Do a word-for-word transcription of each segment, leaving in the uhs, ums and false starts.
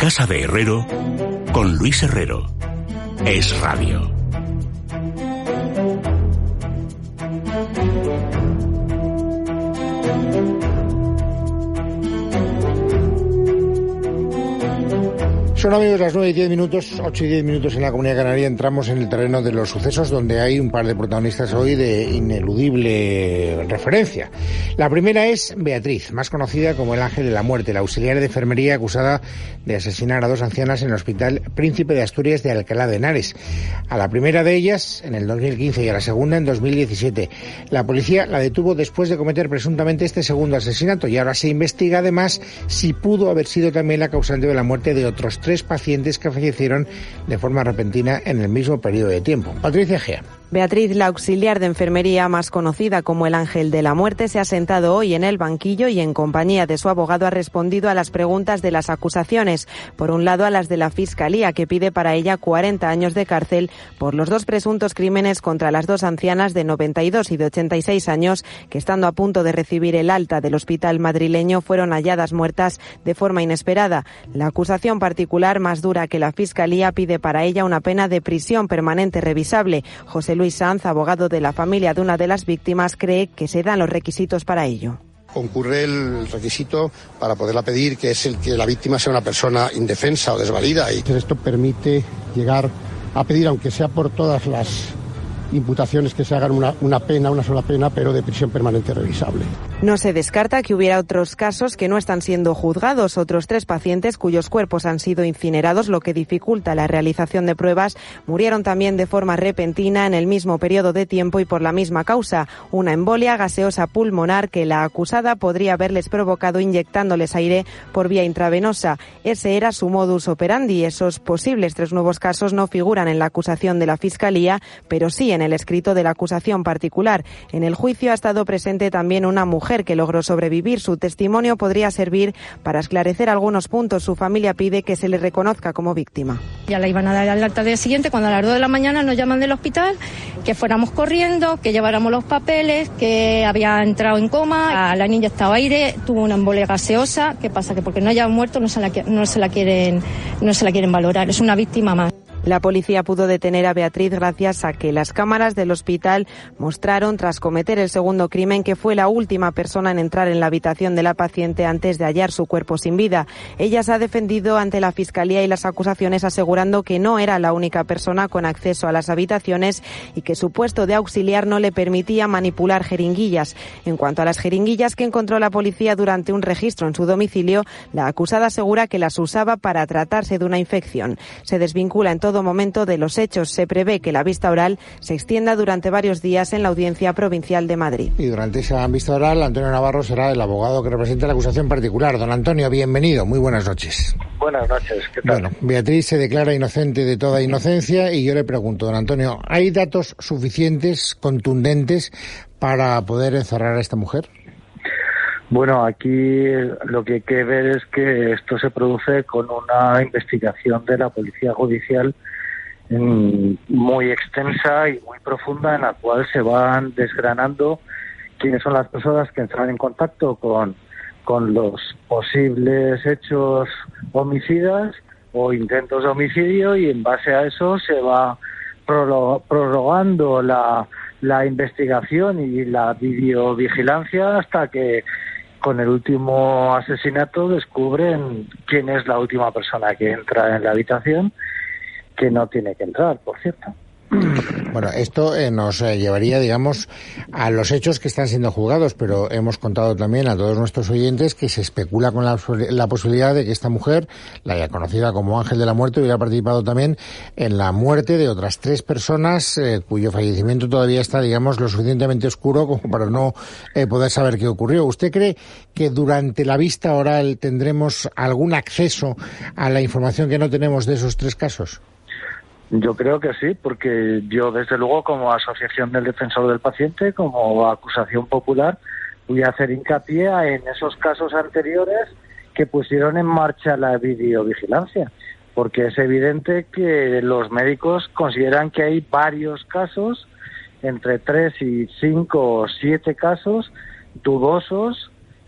Casa de Herrero con Luis Herrero. Es Radio. Son, amigos, las nueve y diez minutos, ocho y diez minutos en la Comunidad Canaria. Entramos en el terreno de los sucesos, donde hay un par de protagonistas hoy de ineludible referencia. La primera es Beatriz, más conocida como el Ángel de la Muerte, la auxiliar de enfermería acusada de asesinar a dos ancianas en el Hospital Príncipe de Asturias de Alcalá de Henares. A la primera de ellas en el dos mil quince y a la segunda en dos mil diecisiete. La policía la detuvo después de cometer presuntamente este segundo asesinato, y ahora se investiga además si pudo haber sido también la causante de la muerte de otros tres pacientes que fallecieron de forma repentina en el mismo periodo de tiempo. Patricia Gea. Beatriz, la auxiliar de enfermería más conocida como el Ángel de la Muerte, se ha sentado hoy en el banquillo y en compañía de su abogado ha respondido a las preguntas de las acusaciones. Por un lado, a las de la Fiscalía, que pide para ella cuarenta años de cárcel por los dos presuntos crímenes contra las dos ancianas de noventa y dos y de ochenta y seis años que, estando a punto de recibir el alta del hospital madrileño, fueron halladas muertas de forma inesperada. La acusación particular, más dura que la Fiscalía, pide para ella una pena de prisión permanente revisable. José Luis Sanz, abogado de la familia de una de las víctimas, cree que se dan los requisitos para ello. Concurre el requisito para poderla pedir, que es el que la víctima sea una persona indefensa o desvalida. Y esto permite llegar a pedir, aunque sea por todas las imputaciones, que se hagan una, una pena, una sola pena, pero de prisión permanente revisable. No se descarta que hubiera otros casos que no están siendo juzgados, otros tres pacientes cuyos cuerpos han sido incinerados, lo que dificulta la realización de pruebas. Murieron también de forma repentina en el mismo periodo de tiempo y por la misma causa, una embolia gaseosa pulmonar que la acusada podría haberles provocado inyectándoles aire por vía intravenosa. Ese era su modus operandi. Esos posibles tres nuevos casos no figuran en la acusación de la Fiscalía, pero sí en el escrito de la acusación particular. En el juicio ha estado presente también una mujer que logró sobrevivir. Su testimonio podría servir para esclarecer algunos puntos. Su familia pide que se le reconozca como víctima. Ya la iban a dar al alta al día siguiente, cuando a las dos de la mañana nos llaman del hospital, que fuéramos corriendo, que lleváramos los papeles, que había entrado en coma, la niña estaba aire, tuvo una embolia gaseosa. ¿Qué pasa? Que porque no haya muerto no se la, no se la quieren, no se la quieren valorar. Es una víctima más. La policía pudo detener a Beatriz gracias a que las cámaras del hospital mostraron, tras cometer el segundo crimen, que fue la última persona en entrar en la habitación de la paciente antes de hallar su cuerpo sin vida. Ella se ha defendido ante la Fiscalía y las acusaciones, asegurando que no era la única persona con acceso a las habitaciones y que su puesto de auxiliar no le permitía manipular jeringuillas. En cuanto a las jeringuillas que encontró la policía durante un registro en su domicilio, la acusada asegura que las usaba para tratarse de una infección. Se desvincula en todo momento de los hechos. Se prevé que la vista oral se extienda durante varios días en la Audiencia Provincial de Madrid. Y durante esa vista oral, Antonio Navarro será el abogado que representa la acusación particular. Don Antonio, bienvenido. Muy buenas noches. Buenas noches. ¿Qué tal? Bueno, Beatriz se declara inocente de toda inocencia y yo le pregunto, don Antonio, ¿hay datos suficientes, contundentes, para poder encerrar a esta mujer? Bueno, aquí lo que hay que ver es que esto se produce con una investigación de la Policía Judicial muy extensa y muy profunda, en la cual se van desgranando quiénes son las personas que entran en contacto con, con los posibles hechos homicidas o intentos de homicidio, y en base a eso se va prorrogando la, la investigación y la videovigilancia hasta que con el último asesinato descubren quién es la última persona que entra en la habitación, que no tiene que entrar, por cierto. Bueno, esto eh, nos eh, llevaría, digamos, a los hechos que están siendo juzgados, pero hemos contado también a todos nuestros oyentes que se especula con la, la posibilidad de que esta mujer, la ya conocida como Ángel de la Muerte, hubiera participado también en la muerte de otras tres personas eh, cuyo fallecimiento todavía está, digamos, lo suficientemente oscuro como para no eh, poder saber qué ocurrió. ¿Usted cree que durante la vista oral tendremos algún acceso a la información que no tenemos de esos tres casos? Yo creo que sí, porque yo, desde luego, como Asociación del Defensor del Paciente, como acusación popular, voy a hacer hincapié en esos casos anteriores que pusieron en marcha la videovigilancia, porque es evidente que los médicos consideran que hay varios casos, entre tres y cinco o siete casos dudosos,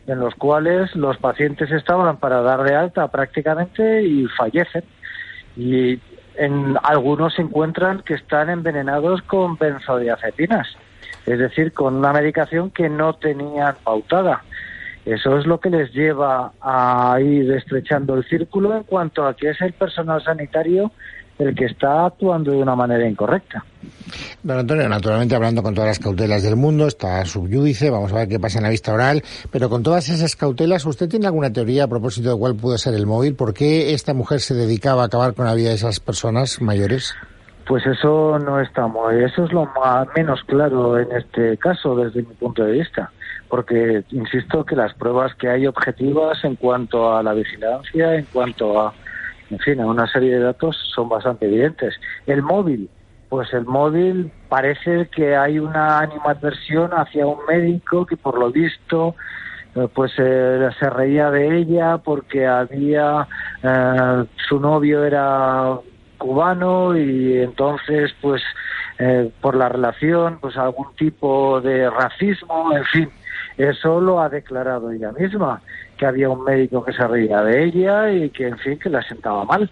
en los cuales los pacientes estaban para dar de alta prácticamente y fallecen. Y en algunos se encuentran que están envenenados con benzodiazepinas, es decir, con una medicación que no tenían pautada. Eso es lo que les lleva a ir estrechando el círculo en cuanto a que es el personal sanitario el que está actuando de una manera incorrecta. Don Antonio, naturalmente hablando con todas las cautelas del mundo, está subyúdice, vamos a ver qué pasa en la vista oral, pero con todas esas cautelas, ¿usted tiene alguna teoría a propósito de cuál puede ser el móvil? ¿Por qué esta mujer se dedicaba a acabar con la vida de esas personas mayores? Pues eso no está muy, eso es lo más, menos claro en este caso desde mi punto de vista, porque insisto que las pruebas que hay objetivas en cuanto a la vigilancia, en cuanto a, en fin, a una serie de datos son bastante evidentes. El móvil, pues el móvil parece que hay una animadversión hacia un médico que por lo visto pues eh, se reía de ella porque había eh, su novio era cubano y entonces pues eh, por la relación pues algún tipo de racismo, en fin, eso lo ha declarado ella misma, que había un médico que se reía de ella y que en fin que la sentaba mal.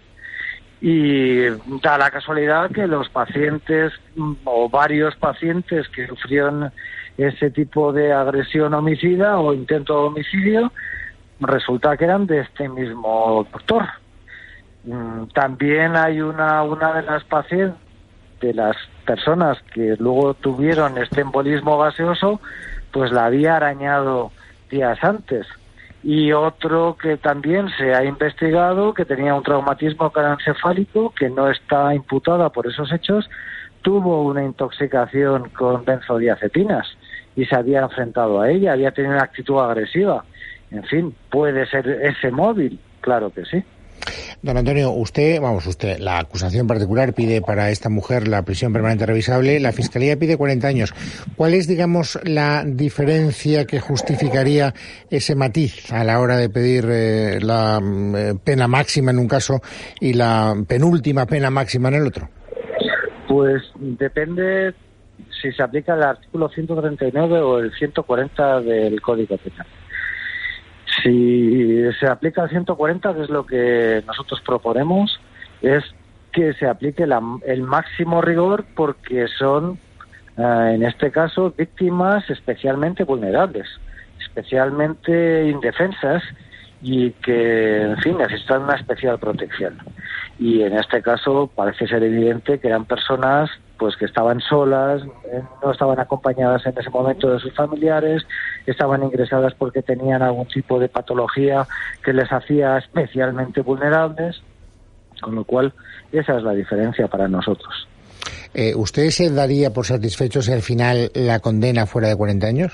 Y da la casualidad que los pacientes o varios pacientes que sufrieron ese tipo de agresión homicida o intento de homicidio resulta que eran de este mismo doctor. También hay una una de las pacientes, de las personas que luego tuvieron este embolismo gaseoso, pues la había arañado días antes. Y otro que también se ha investigado, que tenía un traumatismo craneoencefálico, que no está imputada por esos hechos, tuvo una intoxicación con benzodiazepinas y se había enfrentado a ella, había tenido una actitud agresiva. En fin, ¿puede ser ese móvil? Claro que sí. Don Antonio, usted, vamos, usted, la acusación particular pide para esta mujer la prisión permanente revisable, la Fiscalía pide cuarenta años. ¿Cuál es, digamos, la diferencia que justificaría ese matiz a la hora de pedir eh, la eh, pena máxima en un caso y la penúltima pena máxima en el otro? Pues depende si se aplica el artículo ciento treinta y nueve o el ciento cuarenta del Código Penal. Si se aplica el ciento cuarenta, que es lo que nosotros proponemos, es que se aplique la, el máximo rigor porque son, eh, en este caso, víctimas especialmente vulnerables, especialmente indefensas y que, en fin, necesitan una especial protección. Y en este caso parece ser evidente que eran personas pues que estaban solas, no estaban acompañadas en ese momento de sus familiares, estaban ingresadas porque tenían algún tipo de patología que les hacía especialmente vulnerables, con lo cual esa es la diferencia para nosotros. Eh, ¿Usted se daría por satisfecho si al final la condena fuera de cuarenta años?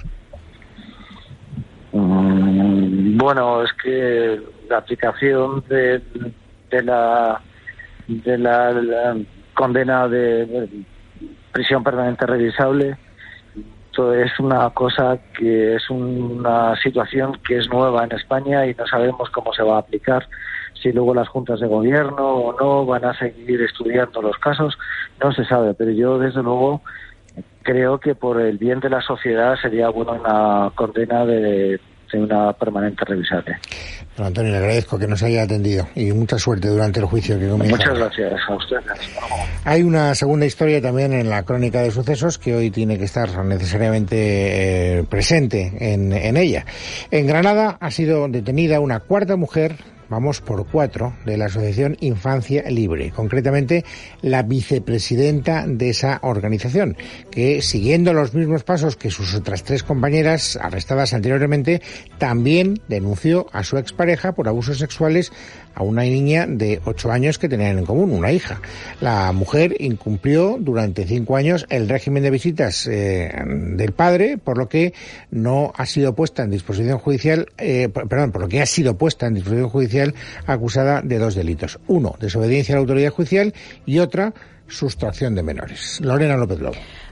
Mm, bueno, es que la aplicación de, de la de la, la condena de, de prisión permanente revisable, esto es una cosa que es una situación que es nueva en España y no sabemos cómo se va a aplicar, si luego las juntas de gobierno o no van a seguir estudiando los casos, no se sabe, pero yo desde luego creo que por el bien de la sociedad sería bueno una condena de, de una permanente revisable. Don Antonio, le agradezco que nos haya atendido y mucha suerte durante el juicio que comienza. Muchas gracias a ustedes. Hay una segunda historia también en la crónica de sucesos que hoy tiene que estar necesariamente eh, presente en, en ella. En Granada ha sido detenida una cuarta mujer, vamos por cuatro, de la asociación Infancia Libre, concretamente la vicepresidenta de esa organización, que siguiendo los mismos pasos que sus otras tres compañeras arrestadas anteriormente, también denunció a su expareja por abusos sexuales a una niña de ocho años que tenían en común, una hija. La mujer incumplió durante cinco años el régimen de visitas eh, del padre, por lo que no ha sido puesta en disposición judicial, eh, perdón, por lo que ha sido puesta en disposición judicial acusada de dos delitos. Uno, desobediencia a la autoridad judicial y otra, sustracción de menores. Lorena López Lobo.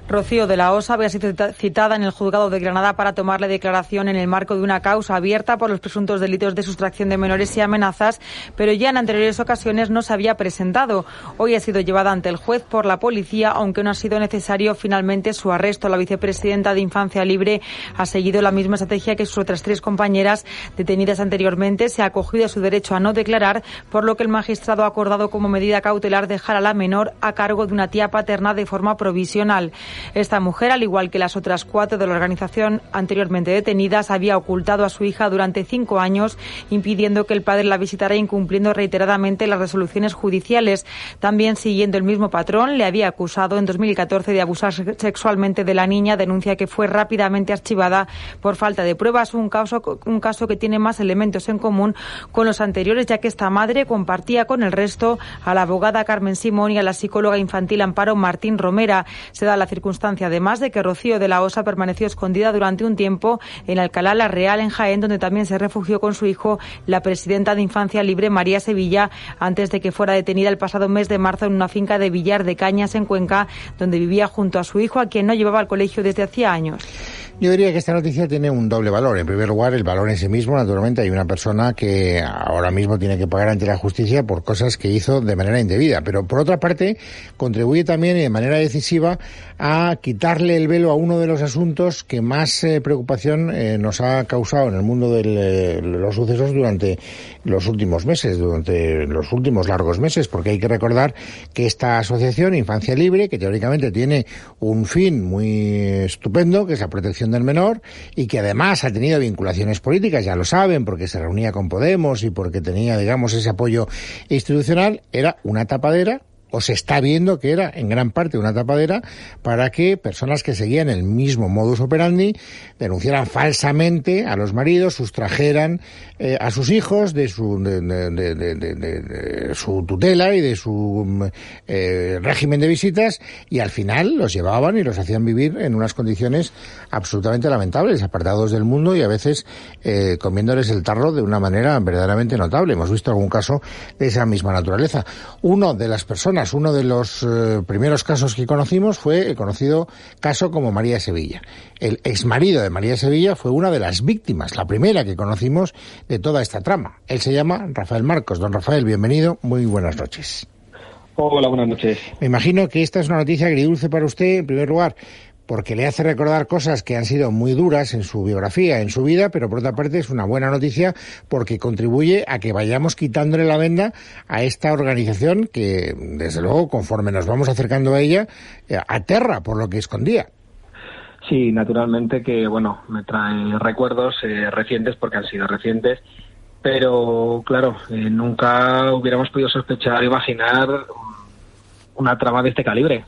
Rocío de la Osa había sido citada en el juzgado de Granada para tomarle declaración en el marco de una causa abierta por los presuntos delitos de sustracción de menores y amenazas, pero ya en anteriores ocasiones no se había presentado. Hoy ha sido llevada ante el juez por la policía, aunque no ha sido necesario finalmente su arresto. La vicepresidenta de Infancia Libre ha seguido la misma estrategia que sus otras tres compañeras detenidas anteriormente. Se ha acogido a su derecho a no declarar, por lo que el magistrado ha acordado como medida cautelar dejar a la menor a cargo de una tía paterna de forma provisional. Esta mujer, al igual que las otras cuatro de la organización anteriormente detenidas, había ocultado a su hija durante cinco años, impidiendo que el padre la visitara e incumpliendo reiteradamente las resoluciones judiciales. También, siguiendo el mismo patrón, le había acusado en dos mil catorce de abusar sexualmente de la niña, denuncia que fue rápidamente archivada por falta de pruebas, un caso, un caso que tiene más elementos en común con los anteriores, ya que esta madre compartía con el resto a la abogada Carmen Simón y a la psicóloga infantil Amparo Martín Romera. Se da la circunstancia, además, de que Rocío de la Osa permaneció escondida durante un tiempo en Alcalá la Real, en Jaén, donde también se refugió con su hijo la presidenta de Infancia Libre, María Sevilla, antes de que fuera detenida el pasado mes de marzo en una finca de Villar de Cañas, en Cuenca, donde vivía junto a su hijo, a quien no llevaba al colegio desde hacía años. Yo diría que esta noticia tiene un doble valor. En primer lugar, el valor en sí mismo. Naturalmente, hay una persona que ahora mismo tiene que pagar ante la justicia por cosas que hizo de manera indebida. Pero, por otra parte, contribuye también y de manera decisiva a quitarle el velo a uno de los asuntos que más eh, preocupación eh, nos ha causado en el mundo de eh, los sucesos durante los últimos meses, durante los últimos largos meses, porque hay que recordar que esta asociación, Infancia Libre, que teóricamente tiene un fin muy estupendo, que es la protección del menor, y que además ha tenido vinculaciones políticas, ya lo saben, porque se reunía con Podemos y porque tenía, digamos, ese apoyo institucional, era una tapadera, o se está viendo que era en gran parte una tapadera, para que personas que seguían el mismo modus operandi denunciaran falsamente a los maridos, sustrajeran eh, a sus hijos de su de, de, de, de, de, de su tutela y de su eh, régimen de visitas, y al final los llevaban y los hacían vivir en unas condiciones absolutamente lamentables, apartados del mundo y a veces eh, comiéndoles el tarro de una manera verdaderamente notable. Hemos visto algún caso de esa misma naturaleza. Uno de las personas Uno de los eh, primeros casos que conocimos fue el conocido caso como María Sevilla. El exmarido de María Sevilla fue una de las víctimas, la primera que conocimos de toda esta trama. Él se llama Rafael Marcos. Don Rafael, bienvenido, muy buenas noches. Hola, buenas noches. Me imagino que esta es una noticia agridulce para usted, en primer lugar, porque le hace recordar cosas que han sido muy duras en su biografía, en su vida, pero por otra parte es una buena noticia porque contribuye a que vayamos quitándole la venda a esta organización que, desde luego, conforme nos vamos acercando a ella, eh, aterra por lo que escondía. Sí, naturalmente que, bueno, me trae recuerdos eh, recientes, porque han sido recientes, pero, claro, eh, nunca hubiéramos podido sospechar, imaginar una trama de este calibre.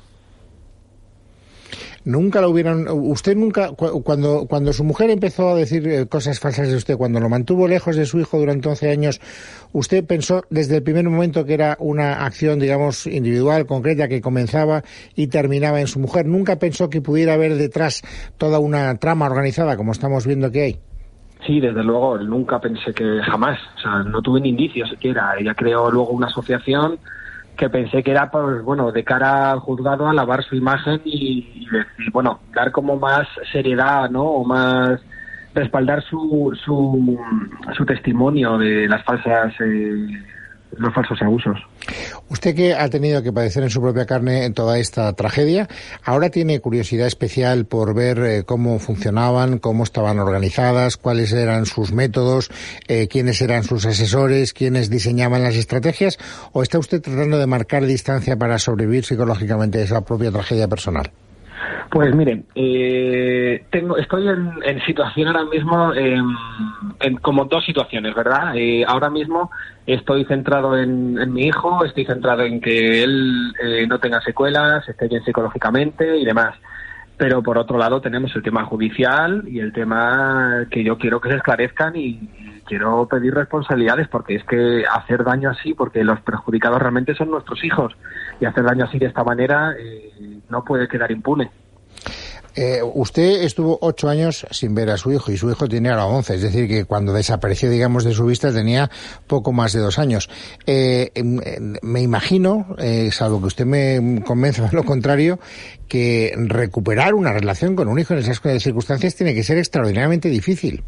Nunca lo hubieran... Usted nunca... Cuando cuando su mujer empezó a decir cosas falsas de usted, cuando lo mantuvo lejos de su hijo durante once años, ¿usted pensó desde el primer momento que era una acción, digamos, individual, concreta, que comenzaba y terminaba en su mujer? ¿Nunca pensó que pudiera haber detrás toda una trama organizada, como estamos viendo que hay? Sí, desde luego. Nunca pensé que... Jamás. O sea, no tuve ni indicios siquiera. Ella creó luego una asociación que pensé que era, pues bueno, de cara al juzgado a lavar su imagen y, y decir, bueno, dar como más seriedad, ¿no? O más respaldar su su, su testimonio de las falsas eh, los falsos abusos. Usted, que ha tenido que padecer en su propia carne toda esta tragedia, ahora tiene curiosidad especial por ver eh, cómo funcionaban, cómo estaban organizadas, cuáles eran sus métodos, eh, quiénes eran sus asesores, quiénes diseñaban las estrategias, ¿o está usted tratando de marcar distancia para sobrevivir psicológicamente a esa propia tragedia personal? Pues mire, eh, tengo, estoy en, en situación ahora mismo, en, en como dos situaciones, ¿verdad? Eh, ahora mismo estoy centrado en, en mi hijo, estoy centrado en que él eh, no tenga secuelas, esté bien psicológicamente y demás. Pero por otro lado tenemos el tema judicial y el tema que yo quiero que se esclarezcan y, y quiero pedir responsabilidades, porque es que hacer daño así, porque los perjudicados realmente son nuestros hijos, y hacer daño así de esta manera eh, no puede quedar impune. Eh, usted estuvo ocho años sin ver a su hijo y su hijo tiene ahora once, es decir, que cuando desapareció, digamos, de su vista tenía poco más de dos años. Eh, me imagino, eh, salvo que usted me convenza de lo contrario, que recuperar una relación con un hijo en esas circunstancias tiene que ser extraordinariamente difícil.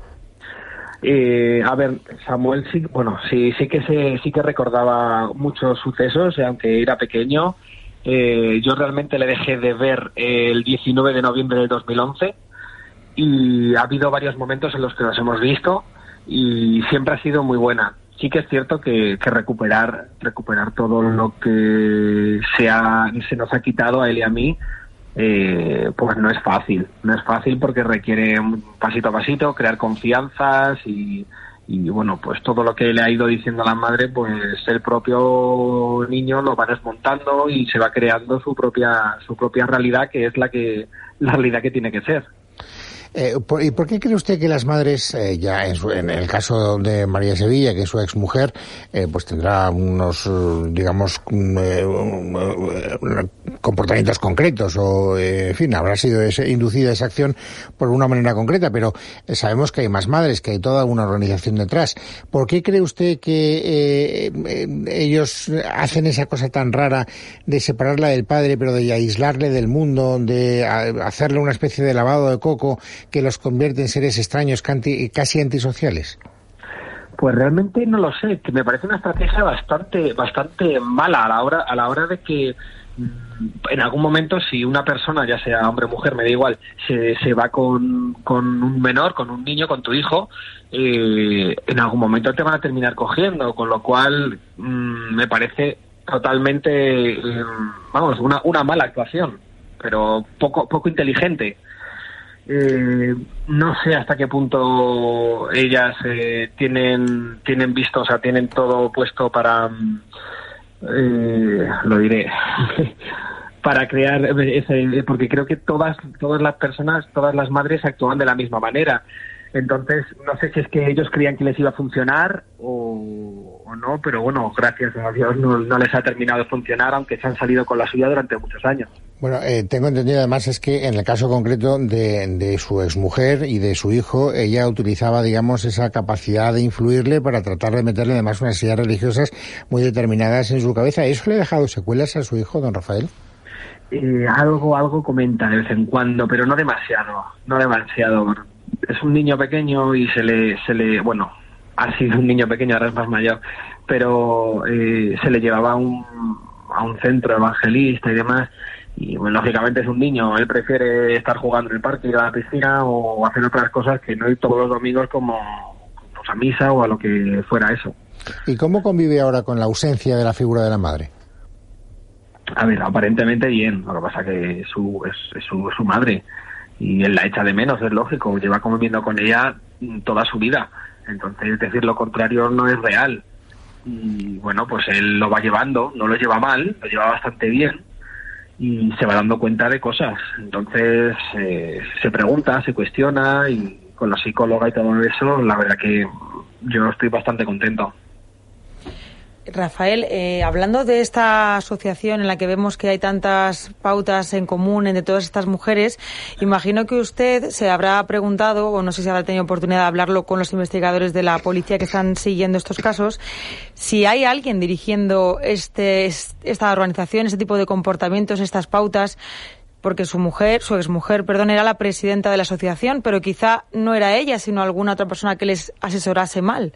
Eh, a ver, Samuel sí, bueno, sí, sí que se, sí que recordaba muchos sucesos, aunque era pequeño. Eh, yo realmente le dejé de ver el diecinueve de noviembre de dos mil once y ha habido varios momentos en los que nos hemos visto y siempre ha sido muy buena. Sí que es cierto que, que recuperar recuperar todo lo que se, ha, se nos ha quitado a él y a mí, eh, pues no es fácil. No es fácil porque requiere pasito a pasito crear confianzas y... Y bueno, pues todo lo que le ha ido diciendo a la madre, pues el propio niño lo va desmontando y se va creando su propia su propia realidad, que es la que la realidad que tiene que ser. Eh, ¿Y por qué cree usted que las madres, eh, ya en, su, en el caso de María Sevilla, que es su exmujer, eh, pues tendrá unos, digamos, eh, comportamientos concretos o, eh, en fin, habrá sido ese, inducida esa acción por una manera concreta, pero eh, sabemos que hay más madres, que hay toda una organización detrás. ¿Por qué cree usted que eh, eh, ellos hacen esa cosa tan rara de separarla del padre, pero de aislarle del mundo, de a, hacerle una especie de lavado de coco que los convierte en seres extraños, casi antisociales? Pues realmente no lo sé, que me parece una estrategia bastante bastante mala a la hora a la hora de que en algún momento, si una persona, ya sea hombre o mujer, me da igual, se, se va con, con un menor, con un niño, con tu hijo, eh, en algún momento te van a terminar cogiendo, con lo cual mmm, me parece totalmente, eh, vamos, una, una mala actuación, pero poco poco inteligente. Eh, no sé hasta qué punto ellas eh, tienen tienen visto, o sea, tienen todo puesto para, eh, lo diré, para crear ese, porque creo que todas todas las personas, todas las madres actúan de la misma manera. Entonces, no sé si es que ellos creían que les iba a funcionar o, o no, pero bueno, gracias a Dios no, no les ha terminado de funcionar, aunque se han salido con la suya durante muchos años. Bueno, eh, tengo entendido además es que en el caso concreto de, de su exmujer y de su hijo, ella utilizaba, digamos, esa capacidad de influirle para tratar de meterle además unas ideas religiosas muy determinadas en su cabeza. ¿Eso le ha dejado secuelas a su hijo, don Rafael? Eh, algo, algo comenta de vez en cuando, pero no demasiado, no demasiado. Es un niño pequeño y se le, se le, bueno, ha sido un niño pequeño, ahora es más mayor, pero eh, se le llevaba a un, a un centro evangelista y demás, y bueno, lógicamente es un niño, él prefiere estar jugando en el parque, ir a la piscina o hacer otras cosas que no ir todos los domingos como pues, a misa o a lo que fuera eso. ¿Y cómo convive ahora con la ausencia de la figura de la madre? A ver, aparentemente bien, lo que pasa que su, es, es su, su madre. Y él la echa de menos, es lógico, lleva conviviendo con ella toda su vida, entonces decir lo contrario no es real. Y bueno, pues él lo va llevando, no lo lleva mal, lo lleva bastante bien y se va dando cuenta de cosas, entonces eh, se pregunta, se cuestiona y con la psicóloga y todo eso, la verdad que yo estoy bastante contento. Rafael, eh, hablando de esta asociación en la que vemos que hay tantas pautas en común entre todas estas mujeres, imagino que usted se habrá preguntado, o no sé si habrá tenido oportunidad de hablarlo con los investigadores de la policía que están siguiendo estos casos, si hay alguien dirigiendo este, esta organización, este tipo de comportamientos, estas pautas, porque su mujer, su exmujer, perdón, era la presidenta de la asociación, pero quizá no era ella, sino alguna otra persona que les asesorase mal.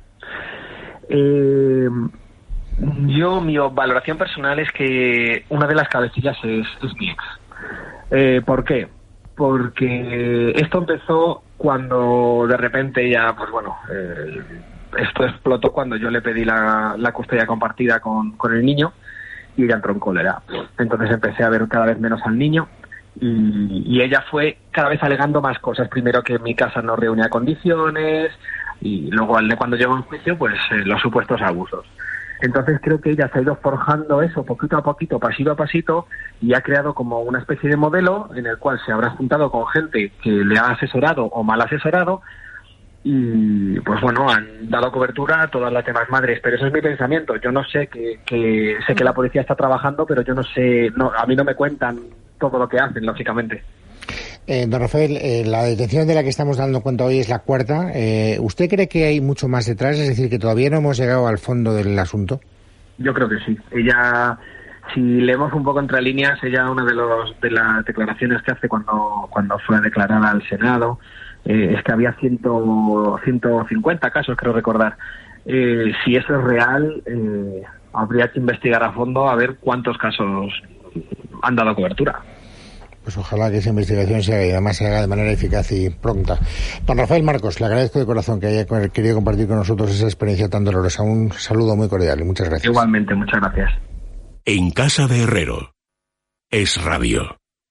Eh... Yo, mi valoración personal es que una de las cabecillas es, es mi ex. Eh, ¿Por qué? Porque esto empezó cuando de repente ella, pues bueno, eh, esto explotó cuando yo le pedí la, la custodia compartida con, con el niño y ella entró en cólera. Entonces empecé a ver cada vez menos al niño y, y ella fue cada vez alegando más cosas. Primero que mi casa no reunía condiciones y luego cuando llegó en juicio, pues eh, los supuestos abusos. Entonces creo que ella se ha ido forjando eso poquito a poquito, pasito a pasito, y ha creado como una especie de modelo en el cual se habrá juntado con gente que le ha asesorado o mal asesorado y pues bueno, han dado cobertura a todas las demás madres, pero eso es mi pensamiento. Yo no sé que, que sé que la policía está trabajando, pero yo no sé, no, a mí no me cuentan todo lo que hacen, lógicamente. Eh, don Rafael, eh, la detención de la que estamos dando cuenta hoy es la cuarta. Eh, ¿Usted cree que hay mucho más detrás? Es decir, que todavía no hemos llegado al fondo del asunto. Yo creo que sí. Ella, si leemos un poco entre líneas, ella una de los de las declaraciones que hace cuando cuando fue a declarar al Senado eh, es que había ciento, ciento cincuenta casos, creo recordar. Eh, si eso es real, eh, habría que investigar a fondo a ver cuántos casos han dado cobertura. Pues ojalá que esa investigación se haga y además se haga de manera eficaz y pronta. Don Rafael Marcos, le agradezco de corazón que haya querido compartir con nosotros esa experiencia tan dolorosa. Un saludo muy cordial y muchas gracias. Igualmente, muchas gracias. En casa de Herrero. Es Radio.